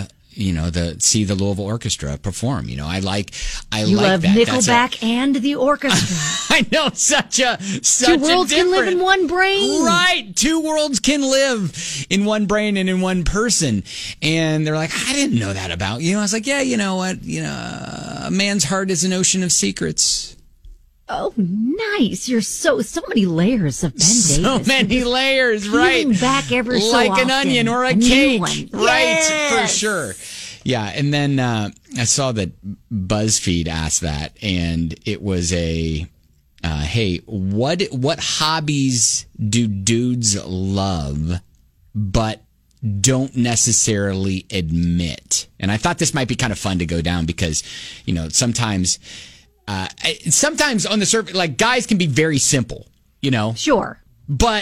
see the Louisville Orchestra perform. I like that. You love Nickelback and the orchestra. I know, such a two worlds can live in one brain. Right, two worlds can live in one brain and in one person. And they're like, I didn't know that about you. I was like, yeah, you know what? A man's heart is an ocean of secrets. Oh, nice. You're so many layers of Ben Davis. So many layers, right? Peeling back ever so like often. an onion or a cake. Right, yes. For sure. Yeah, and then I saw that BuzzFeed asked that, and it was hey, what hobbies do dudes love but don't necessarily admit? And I thought this might be kind of fun to go down because, sometimes on the surface, like, guys can be very simple, Sure. But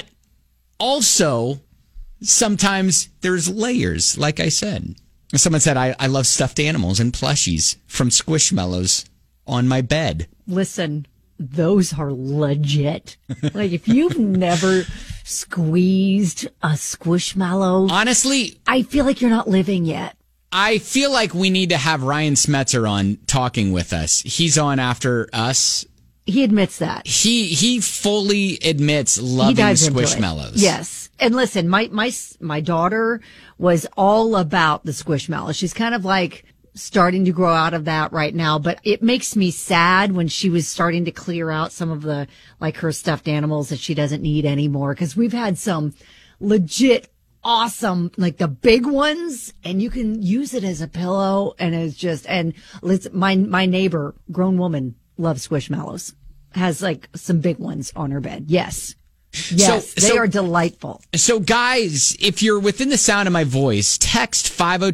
also sometimes there's layers, like I said. Someone said, I love stuffed animals and plushies from Squishmallows on my bed. Listen, those are legit. Like, if you've never squeezed a Squishmallow, honestly, I feel like you're not living yet. I feel like we need to have Ryan Smetzer on talking with us. He's on after us. He admits that. He fully admits loving Squishmallows. Yes. And listen, my daughter was all about the Squishmallows. She's kind of like starting to grow out of that right now, but it makes me sad when she was starting to clear out some of the, like, her stuffed animals that she doesn't need anymore. Cause we've had some legit awesome, like the big ones, and you can use it as a pillow, and it's just, and my neighbor, grown woman, loves Squishmallows, has like some big ones on her bed. Yes. Yes, they are delightful. So, guys, if you're within the sound of my voice, text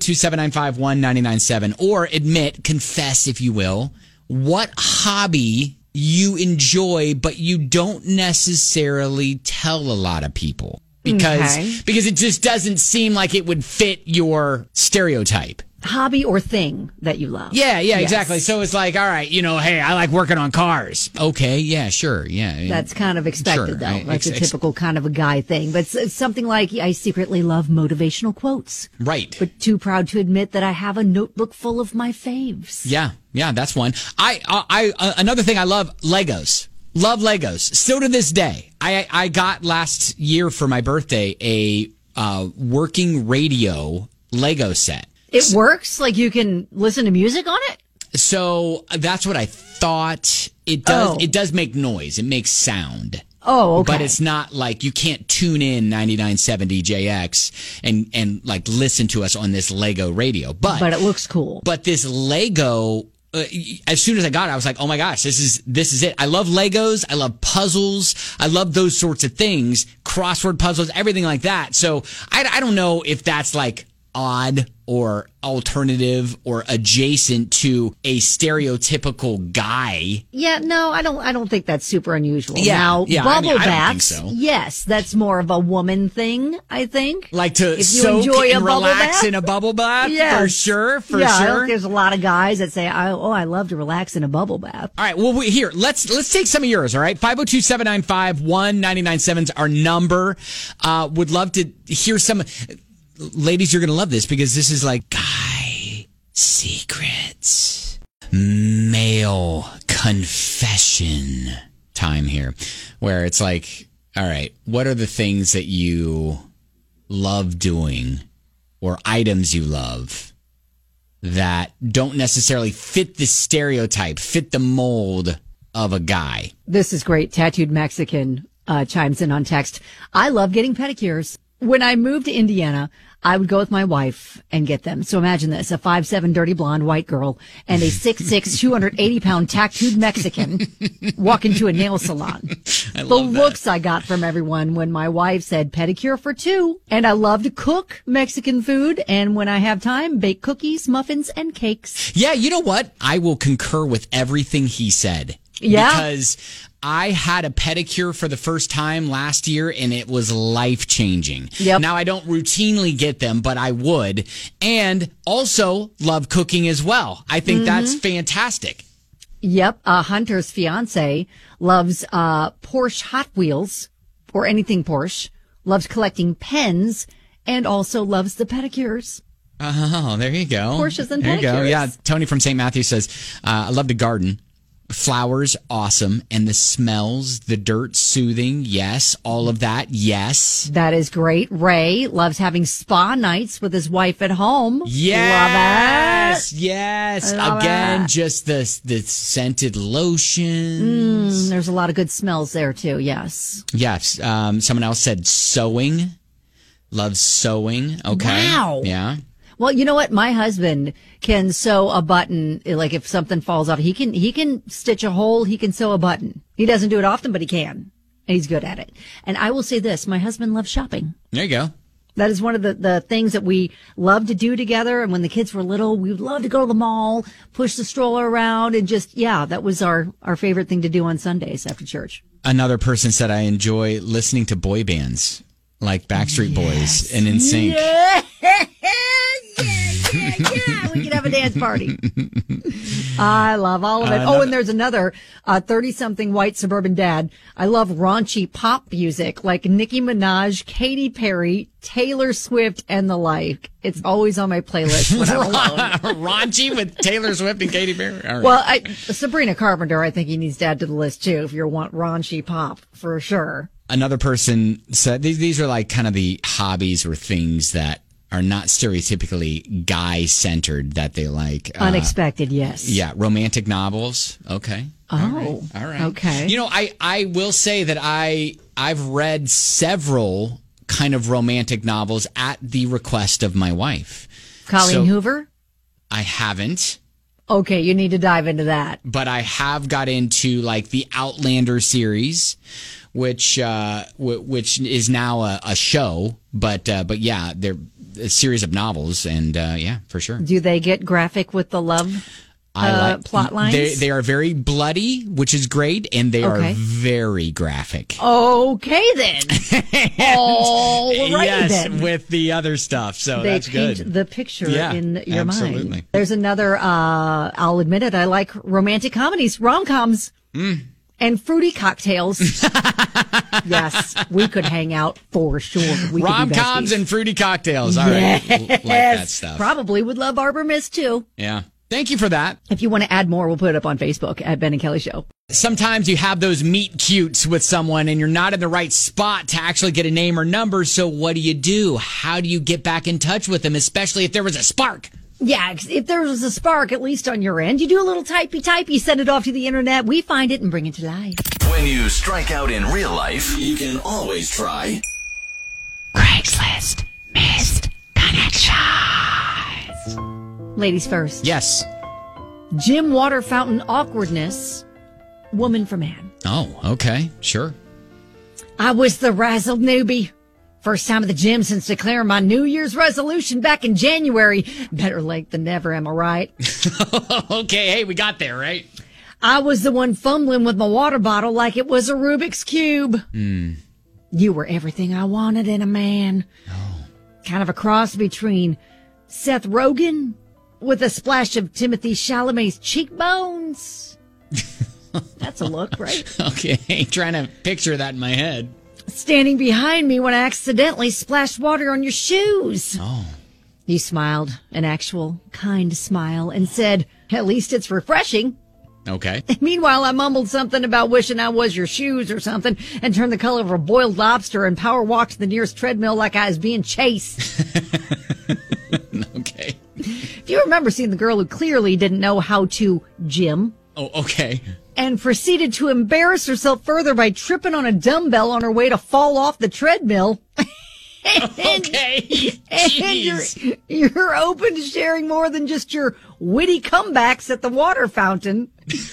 502-795-1997 or confess, if you will, what hobby you enjoy, but you don't necessarily tell a lot of people. Because it just doesn't seem like it would fit your stereotype. Hobby or thing that you love. Yeah, yes. Exactly. So it's like, all right, hey, I like working on cars. Okay, yeah, sure, yeah. That's kind of expected, though. That's a typical kind of a guy thing. But it's something like, I secretly love motivational quotes. Right. But too proud to admit that I have a notebook full of my faves. Yeah, that's one. Another thing I love, Legos. Love Legos. Still to this day. I got last year for my birthday a working radio Lego set. It works? Like you can listen to music on it? So that's what I thought. It does. It does make noise. It makes sound. Oh, okay. But it's not like you can't tune in 99.7 DJX and like listen to us on this Lego radio. But it looks cool. But this Lego, as soon as I got it, I was like, oh my gosh, this is it. I love Legos. I love puzzles. I love those sorts of things. Crossword puzzles, everything like that. So I don't know if that's like odd or alternative or adjacent to a stereotypical guy. Yeah, no, I don't think that's super unusual. Yeah, now, bubble baths, I don't think so. Yes, that's more of a woman thing, I think. Like to soak and relax in a bubble bath? Yes. For sure. I think there's a lot of guys that say, I love to relax in a bubble bath. All right, well, here, let's take some of yours, all right? 502-795-1997 is our number. Would love to hear some. Ladies, you're going to love this because this is like guy secrets, male confession time here, where it's like, all right, what are the things that you love doing or items you love that don't necessarily fit the stereotype, fit the mold of a guy? This is great. Tattooed Mexican chimes in on text. I love getting pedicures. When I moved to Indiana, I would go with my wife and get them. So imagine this, a 5'7" dirty blonde white girl and a 6'6", 280-pound tattooed Mexican walk into a nail salon. I love looks I got from everyone when my wife said pedicure for two. And I love to cook Mexican food. And when I have time, bake cookies, muffins, and cakes. Yeah, you know what? I will concur with everything he said. Yeah. Because I had a pedicure for the first time last year, and it was life-changing. Yep. Now, I don't routinely get them, but I would. And also love cooking as well. I think that's fantastic. Yep. Hunter's fiance loves Porsche Hot Wheels, or anything Porsche, loves collecting pens, and also loves the pedicures. Oh, there you go. Porsches and pedicures. There you go. Yeah, Tony from St. Matthew says, I love to garden. Flowers, awesome. And the smells, the dirt, soothing. Yes. All of that. Yes. That is great. Ray loves having spa nights with his wife at home. Yes. Love it. Yes. Love Again, it. just the scented lotions. There's a lot of good smells there, too. Yes. Yes. Someone else said sewing. Loves sewing. Okay. Wow. Yeah. Well, you know what? My husband can sew a button. Like if something falls off, he can stitch a hole. He can sew a button. He doesn't do it often, but he can. And he's good at it. And I will say this. My husband loves shopping. There you go. That is one of the things that we love to do together. And when the kids were little, we would love to go to the mall, push the stroller around and just, that was our favorite thing to do on Sundays after church. Another person said, I enjoy listening to boy bands like Backstreet Boys and NSYNC. Yeah. We could have a dance party. I love all of it. And there's another 30-something white suburban dad. I love raunchy pop music like Nicki Minaj, Katy Perry, Taylor Swift, and the like. It's always on my playlist when I'm alone. Raunchy with Taylor Swift and Katy Perry? All right. Well, Sabrina Carpenter, I think he needs to add to the list, too, if you want raunchy pop, for sure. Another person said, these are like kind of the hobbies or things that are not stereotypically guy-centered that they like. Unexpected, yes. Yeah, romantic novels. Okay. Oh, all right. Okay. You know, I will say that I've read several kind of romantic novels at the request of my wife. Colleen Hoover? I haven't. Okay, you need to dive into that. But I have got into like the Outlander series, which is now a show, but yeah, they're a series of novels, and yeah, for sure. Do they get graphic with the love plot lines? They are very bloody, which is great, and they are very graphic. Okay, then. All right, yes, then. with the other stuff, so that's good. They paint the picture in your absolutely. mind. There's another, I'll admit it, I like romantic comedies, rom-coms. And fruity cocktails. Yes, we could hang out for sure. Rom-coms and fruity cocktails. All right. Like that stuff. Probably would love Arbor Mist, too. Yeah. Thank you for that. If you want to add more, we'll put it up on Facebook at Ben and Kelly Show. Sometimes you have those meet cutes with someone and you're not in the right spot to actually get a name or number. So what do? How do you get back in touch with them, especially if there was a spark? Yeah, if there was a spark, at least on your end, you do a little typey, send it off to the internet, we find it and bring it to life. When you strike out in real life, you can always try Craigslist Missed Connections. Ladies first. Yes. Gym water fountain awkwardness, woman for man. Oh, okay, sure. I was the razzled newbie. First time at the gym since declaring my New Year's resolution back in January. Better late than never, am I right? Okay, hey, we got there, right? I was the one fumbling with my water bottle like it was a Rubik's Cube. You were everything I wanted in a man. Oh. Kind of a cross between Seth Rogen with a splash of Timothée Chalamet's cheekbones. That's a look, right? Okay, trying to picture that in my head. Standing behind me when I accidentally splashed water on your shoes. Oh. You smiled, an actual kind smile, and said, at least it's refreshing. Okay. Meanwhile, I mumbled something about wishing I was your shoes or something and turned the color of a boiled lobster and power walked to the nearest treadmill like I was being chased. Okay. If you remember seeing the girl who clearly didn't know how to gym. Oh, okay. And proceeded to embarrass herself further by tripping on a dumbbell on her way to fall off the treadmill. Okay. And you're open to sharing more than just your witty comebacks at the water fountain.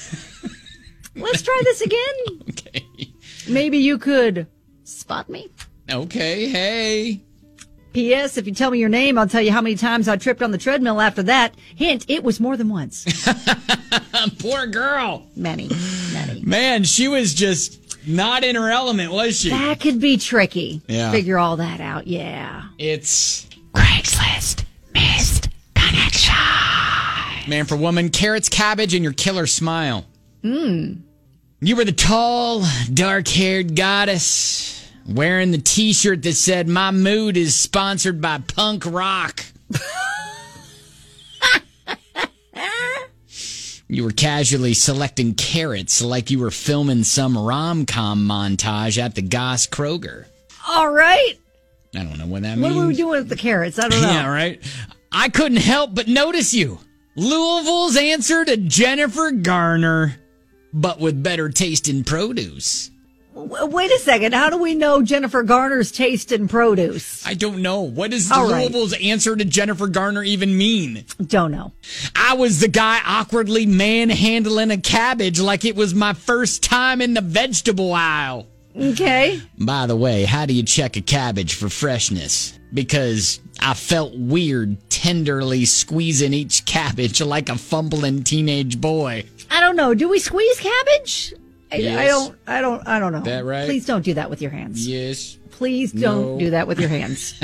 Let's try this again. Okay. Maybe you could spot me. Okay, hey. P.S. If you tell me your name, I'll tell you how many times I tripped on the treadmill after that. Hint, it was more than once. Poor girl. Many. Man, she was just not in her element, was she? That could be tricky. Yeah. Figure all that out, yeah. It's Craigslist Missed Connection. Man for woman, carrots, cabbage, and your killer smile. You were the tall, dark-haired goddess wearing the T-shirt that said, "My mood is sponsored by punk rock." You were casually selecting carrots like you were filming some rom-com montage at the Goss Kroger. All right. I don't know what that means. What were we doing with the carrots? I don't know. Yeah, right. I couldn't help but notice you. Louisville's answer to Jennifer Garner, but with better taste in produce. Wait a second. How do we know Jennifer Garner's taste in produce? I don't know. What does Louisville's answer to Jennifer Garner even mean? Don't know. I was the guy awkwardly manhandling a cabbage like it was my first time in the vegetable aisle. Okay. By the way, how do you check a cabbage for freshness? Because I felt weird tenderly squeezing each cabbage like a fumbling teenage boy. I don't know. Do we squeeze cabbage? Yes. I don't know. That right? Please don't do that with your hands. Yes. Please don't do that with your hands.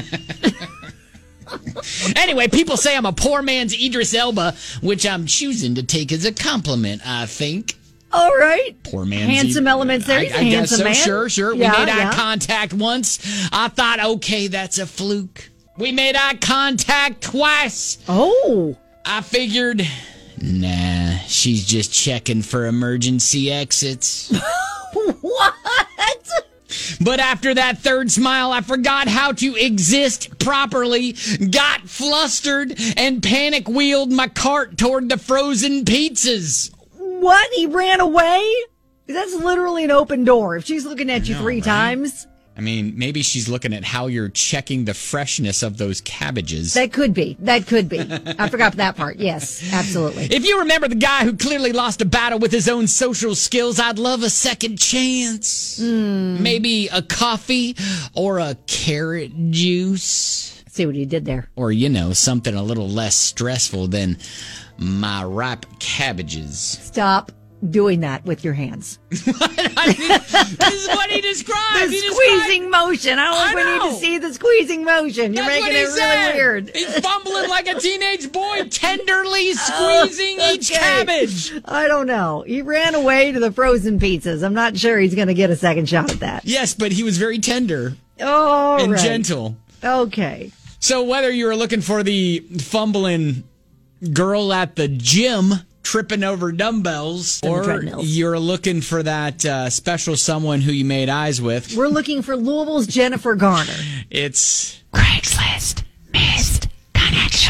Anyway, people say I'm a poor man's Idris Elba, which I'm choosing to take as a compliment, I think. All right. Poor man's handsome elements there. I guess so. Man. Sure. Yeah, we made eye contact once. I thought, okay, that's a fluke. We made eye contact twice. Oh. I figured, nah, she's just checking for emergency exits. What? But after that third smile, I forgot how to exist properly, got flustered, and panic wheeled my cart toward the frozen pizzas. What? He ran away? That's literally an open door. If she's looking at you three times. I mean, maybe she's looking at how you're checking the freshness of those cabbages. That could be. I forgot that part. Yes, absolutely. If you remember the guy who clearly lost a battle with his own social skills, I'd love a second chance. Maybe a coffee or a carrot juice. See what he did there. Or, something a little less stressful than my ripe cabbages. Stop doing that with your hands. This is what he described. The squeezing motion. I don't think we need to see the squeezing motion. You're making it really weird. He's fumbling like a teenage boy, tenderly squeezing each cabbage. I don't know. He ran away to the frozen pizzas. I'm not sure he's going to get a second shot at that. Yes, but he was very tender and gentle. Okay. So whether you were looking for the fumbling girl at the gym tripping over dumbbells, or you're looking for that special someone who you made eyes with, we're looking for Louisville's Jennifer Garner. It's Craigslist Missed Connections.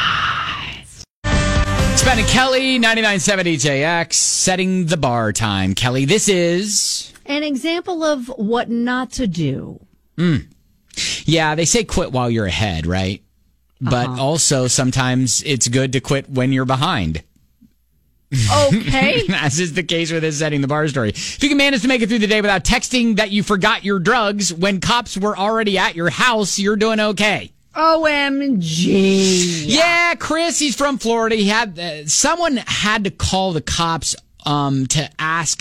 It's Ben and Kelly, 99.7 DJX, setting the bar time. Kelly, this is an example of what not to do. Yeah, they say quit while you're ahead, right? But also sometimes it's good to quit when you're behind. Okay. As is the case with this setting the bar story. If you can manage to make it through the day without texting that you forgot your drugs when cops were already at your house, you're doing okay. OMG. Yeah, Chris, he's from Florida. He had someone had to call the cops to ask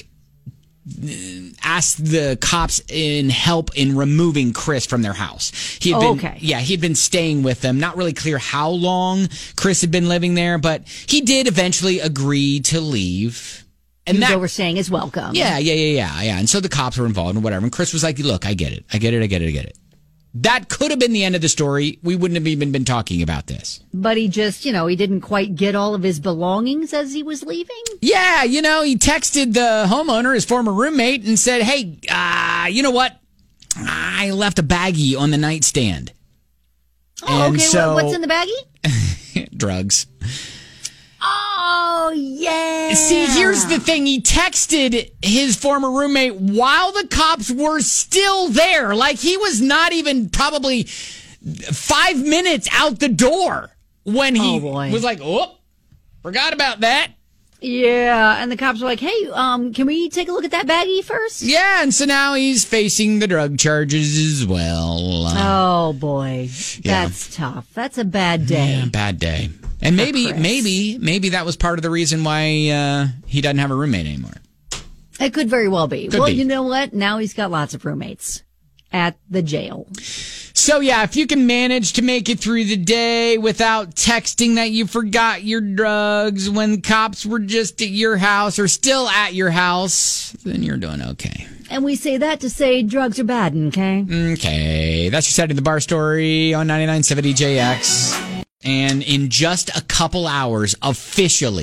the cops in help in removing Chris from their house. He had been staying with them. Not really clear how long Chris had been living there, but he did eventually agree to leave. And that overstaying is welcome. Yeah. And so the cops were involved and whatever. And Chris was like, look, I get it. That could have been the end of the story. We wouldn't have even been talking about this. But he just, he didn't quite get all of his belongings as he was leaving? Yeah, he texted the homeowner, his former roommate, and said, hey, you know what? I left a baggie on the nightstand. Oh, and okay. So, what's in the baggie? Drugs. Oh, yeah. See, here's the thing. He texted his former roommate while the cops were still there. Like, he was not even probably 5 minutes out the door when he was like, oh, forgot about that. Yeah, and the cops were like, hey, can we take a look at that baggie first? Yeah, and so now he's facing the drug charges as well. Oh, boy. That's tough. That's a bad day. Yeah, bad day. And maybe that was part of the reason why he doesn't have a roommate anymore. It could very well be. You know what? Now he's got lots of roommates at the jail. So, yeah, if you can manage to make it through the day without texting that you forgot your drugs when cops were just at your house or still at your house, then you're doing okay. And we say that to say drugs are bad, okay? Okay. That's your setting the bar story on 99.7 DJX. And in just a couple hours, officially,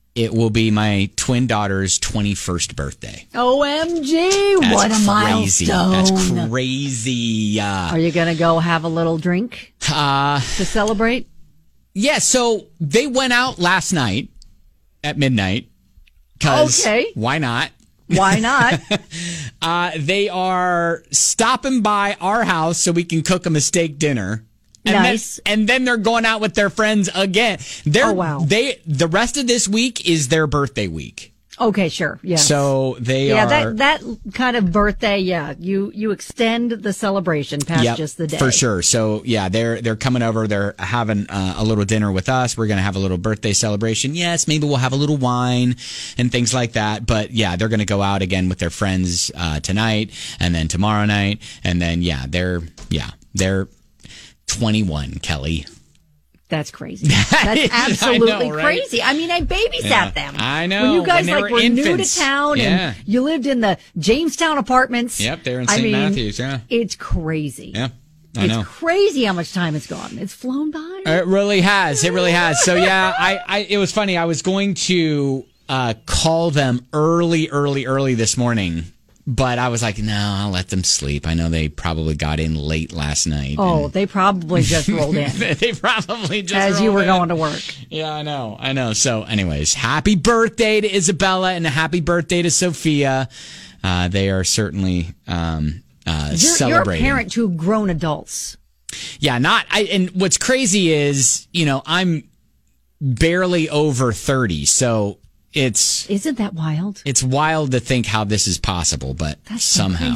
it will be my twin daughter's 21st birthday. OMG, what a milestone. That's crazy. Are you going to go have a little drink to celebrate? Yeah, so they went out last night at midnight. Okay. Why not? Why not? They are stopping by our house so we can cook them a steak dinner. And nice. And then they're going out with their friends again. Wow. The rest of this week is their birthday week. Okay, sure. Yeah. So they are. Yeah, that kind of birthday, yeah. You extend the celebration past just the day. For sure. So yeah, they're coming over. They're having a little dinner with us. We're going to have a little birthday celebration. Yes, maybe we'll have a little wine and things like that. But yeah, they're going to go out again with their friends tonight and then tomorrow night. And then, they're 21, Kelly. That's crazy. That's absolutely crazy. I mean, I babysat them. I know. When you guys were were new to town and you lived in the Jamestown apartments. Yep, they're in St. Matthews, It's crazy. Yeah, I know. It's crazy how much time has gone. It's flown by. It really has. It really has. So yeah, it was funny. I was going to call them early this morning. But I was like, no, I'll let them sleep. I know they probably got in late last night. Oh, they probably just rolled in. They probably just as you were going to work. Yeah, I know. So anyways, happy birthday to Isabella and a happy birthday to Sophia. They are certainly celebrating. You're a parent to grown adults. Yeah, and what's crazy is, I'm barely over 30, so isn't that wild? It's wild to think how this is possible, but that's somehow.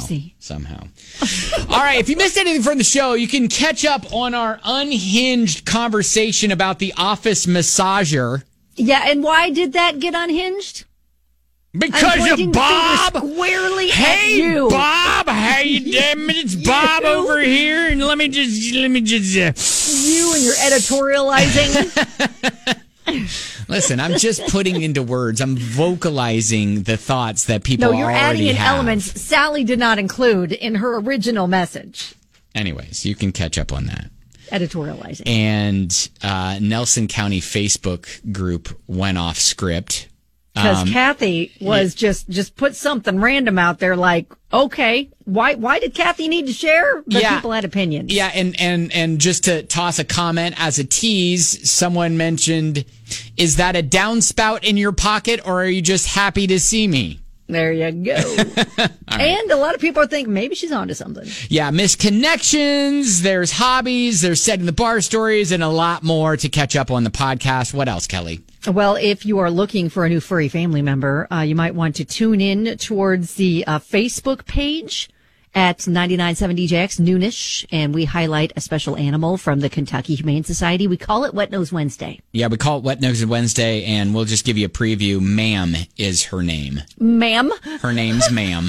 All right, if you missed anything from the show, you can catch up on our unhinged conversation about the office massager. Yeah, and why did that get unhinged? Because of Bob. Squarely hey, at you. Bob, how you doing? It's Bob over here, and let me just. You and your editorializing. Listen, I'm just putting into words. I'm vocalizing the thoughts that people already have. No, you're adding in elements Sally did not include in her original message. Anyways, you can catch up on that. Editorializing. And Nelson County Facebook group went off script. Because Kathy was just put something random out there like, okay, why did Kathy need to share? But people had opinions. Yeah, and just to toss a comment as a tease, someone mentioned, is that a downspout in your pocket or are you just happy to see me? There you go. And a lot of people are thinking maybe she's onto something. Yeah, misconnections, there's hobbies, there's setting the bar stories, and a lot more to catch up on the podcast. What else, Kelly? Well, if you are looking for a new furry family member, you might want to tune in towards the Facebook page at 99.7 DJX noonish, and we highlight a special animal from the Kentucky Humane Society. We call it Wet Nose Wednesday. Yeah, we call it Wet Nose Wednesday, and we'll just give you a preview. Ma'am is her name. Ma'am? Her name's Ma'am.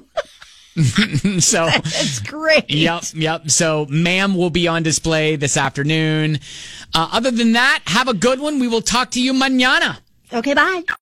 So that's great. Yep. So Ma'am will be on display this afternoon. Other than that, have a good one. We will talk to you mañana. Okay, bye.